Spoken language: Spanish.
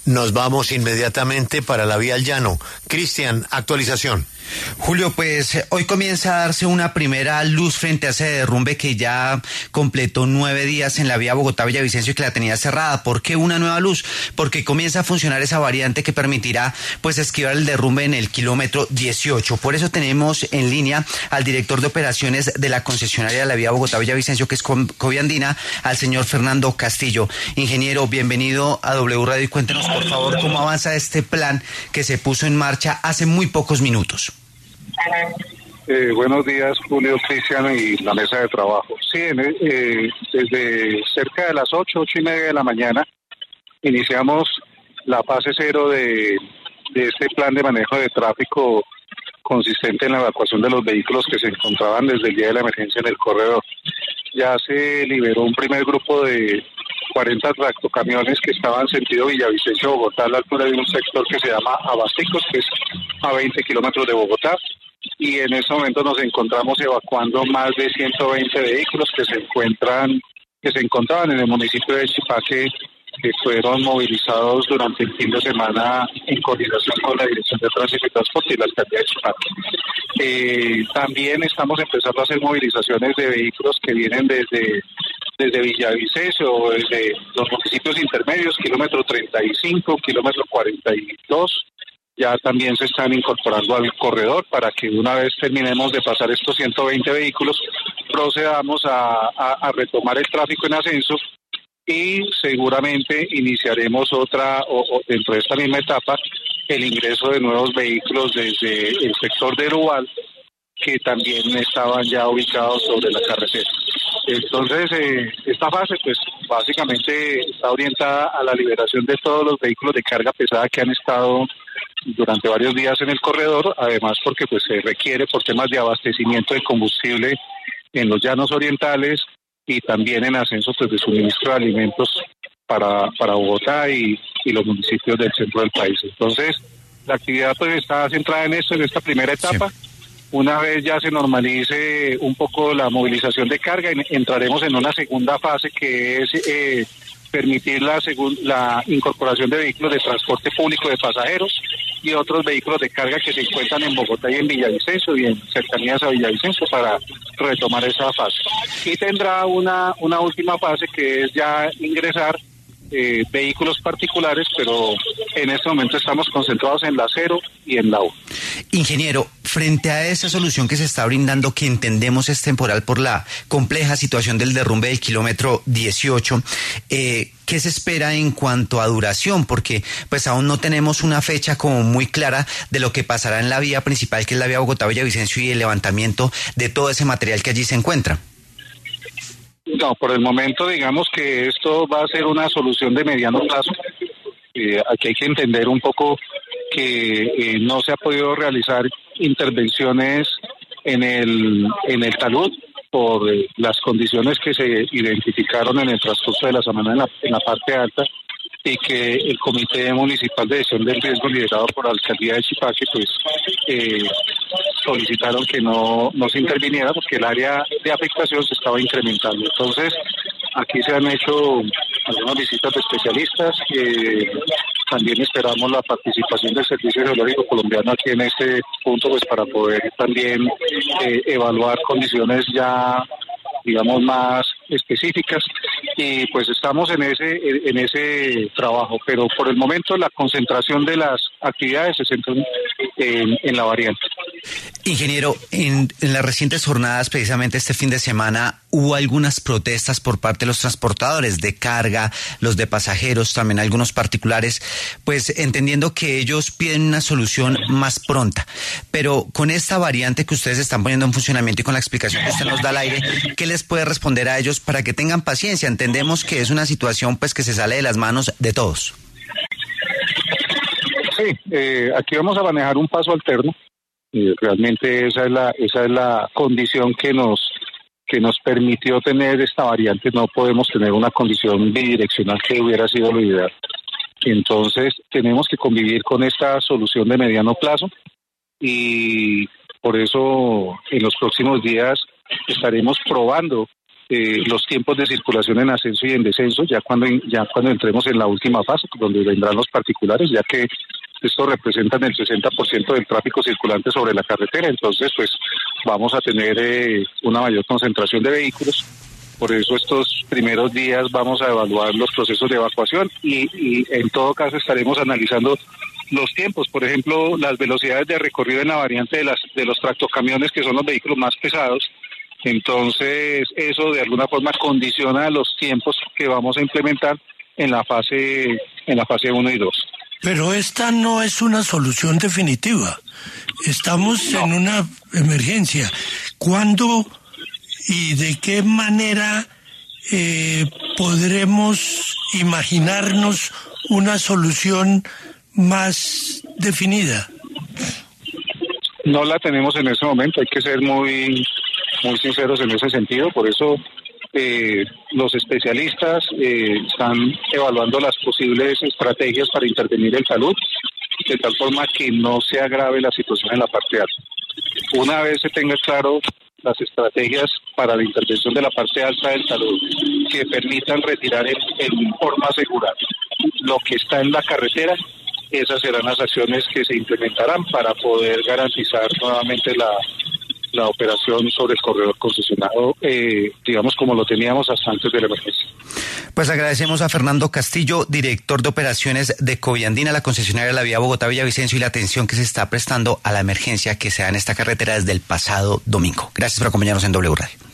Nos vamos inmediatamente para la vía al llano. Cristian, actualización. Julio, pues hoy comienza a darse una primera luz frente a ese derrumbe que ya completó 9 días en la vía Bogotá-Villavicencio y que la tenía cerrada. ¿Por qué una nueva luz? Porque comienza a funcionar esa variante que permitirá pues esquivar el derrumbe en el kilómetro 18. Por eso tenemos en línea al director de operaciones de la concesionaria de la vía Bogotá-Villavicencio, que es Coviandina, al señor Fernando Castillo. Ingeniero, bienvenido a W Radio y cuéntenos por favor cómo avanza este plan que se puso en marcha hace muy pocos minutos. Buenos días, Julio, Cristian y la mesa de trabajo. Sí, desde cerca de las 8:30 de la mañana, iniciamos la fase 0 de este plan de manejo de tráfico consistente en la evacuación de los vehículos que se encontraban desde el día de la emergencia en el corredor. Ya se liberó un primer grupo de 40 tractocamiones que estaban en sentido Villavicencio-Bogotá a la altura de un sector que se llama Abasticos, que es a 20 kilómetros de Bogotá. Y en este momento nos encontramos evacuando más de 120 vehículos que se encontraban en el municipio de Chipaque, que fueron movilizados durante el fin de semana en coordinación con la Dirección de Tránsito y Transporte y la Alcaldía de Chipaque. También estamos empezando a hacer movilizaciones de vehículos que vienen desde Villavicencio o desde los municipios intermedios, kilómetro 35, kilómetro 42. Ya también se están incorporando al corredor para que una vez terminemos de pasar estos 120 vehículos, procedamos a retomar el tráfico en ascenso y seguramente iniciaremos otra, o dentro de esta misma etapa, el ingreso de nuevos vehículos desde el sector de Urubal, que también estaban ya ubicados sobre la carretera. Entonces, esta fase, pues, básicamente está orientada a la liberación de todos los vehículos de carga pesada que han estado durante varios días en el corredor, además porque pues se requiere por temas de abastecimiento de combustible en los llanos orientales y también en ascenso pues de suministro de alimentos para Bogotá y los municipios del centro del país. Entonces, la actividad pues está centrada en esto, en esta primera etapa. Sí. Una vez ya se normalice un poco la movilización de carga, entraremos en una segunda fase que es permitir la incorporación de vehículos de transporte público de pasajeros y otros vehículos de carga que se encuentran en Bogotá y en Villavicencio y en cercanías a Villavicencio para retomar esa fase. Y tendrá una última fase que es ya ingresar vehículos particulares, pero en este momento estamos concentrados en la 0 y en la 1. Ingeniero, frente a esa solución que se está brindando, que entendemos es temporal por la compleja situación del derrumbe del kilómetro 18, ¿qué se espera en cuanto a duración? Porque pues aún no tenemos una fecha como muy clara de lo que pasará en la vía principal, que es la vía Bogotá-Villavicencio, y el levantamiento de todo ese material que allí se encuentra. No, por el momento digamos que esto va a ser una solución de mediano plazo. Aquí hay que entender un poco que no se ha podido realizar intervenciones en el talud por las condiciones que se identificaron en el transcurso de la semana en la parte alta, y que el Comité Municipal de Gestión del Riesgo, liderado por la Alcaldía de Chipaque, pues solicitaron que no se interviniera porque el área de afectación se estaba incrementando. Entonces, aquí se han hecho algunas visitas de especialistas. También esperamos la participación del Servicio Geológico Colombiano aquí en este punto, pues para poder también evaluar condiciones ya, digamos, más específicas, y pues estamos en ese trabajo, pero por el momento la concentración de las actividades se centra en la variante. Ingeniero, en las recientes jornadas, precisamente este fin de semana, hubo algunas protestas por parte de los transportadores de carga, los de pasajeros, también algunos particulares, pues entendiendo que ellos piden una solución más pronta. Pero con esta variante que ustedes están poniendo en funcionamiento y con la explicación que usted nos da al aire, ¿qué les puede responder a ellos para que tengan paciencia? Entendemos que es una situación pues que se sale de las manos de todos. Sí, aquí vamos a manejar un paso alterno. Realmente esa es la condición que nos permitió tener esta variante. No podemos tener una condición bidireccional que hubiera sido lo ideal. Entonces tenemos que convivir con esta solución de mediano plazo, y por eso en los próximos días estaremos probando los tiempos de circulación en ascenso y en descenso, ya cuando entremos en la última fase, donde vendrán los particulares, ya que esto representa el 60% del tráfico circulante sobre la carretera. Entonces, pues vamos a tener una mayor concentración de vehículos. Por eso estos primeros días vamos a evaluar los procesos de evacuación y en todo caso estaremos analizando los tiempos. Por ejemplo, las velocidades de recorrido en la variante de los tractocamiones, que son los vehículos más pesados. Entonces, eso de alguna forma condiciona los tiempos que vamos a implementar en la fase 1 y 2. Pero esta no es una solución definitiva. Estamos en una emergencia. ¿Cuándo y de qué manera podremos imaginarnos una solución más definida? No la tenemos en ese momento, hay que ser muy sinceros en ese sentido. Por eso los especialistas están evaluando las posibles estrategias para intervenir en salud, de tal forma que no se agrave la situación en la parte alta. Una vez se tenga claro las estrategias para la intervención de la parte alta del salud, que permitan retirar en forma segura lo que está en la carretera, esas serán las acciones que se implementarán para poder garantizar nuevamente la operación sobre el corredor concesionado, digamos como lo teníamos hasta antes de la emergencia. Pues agradecemos a Fernando Castillo, director de operaciones de Coviandina, la concesionaria de la vía Bogotá-Villavicencio, y la atención que se está prestando a la emergencia que se da en esta carretera desde el pasado domingo. Gracias por acompañarnos en W Radio.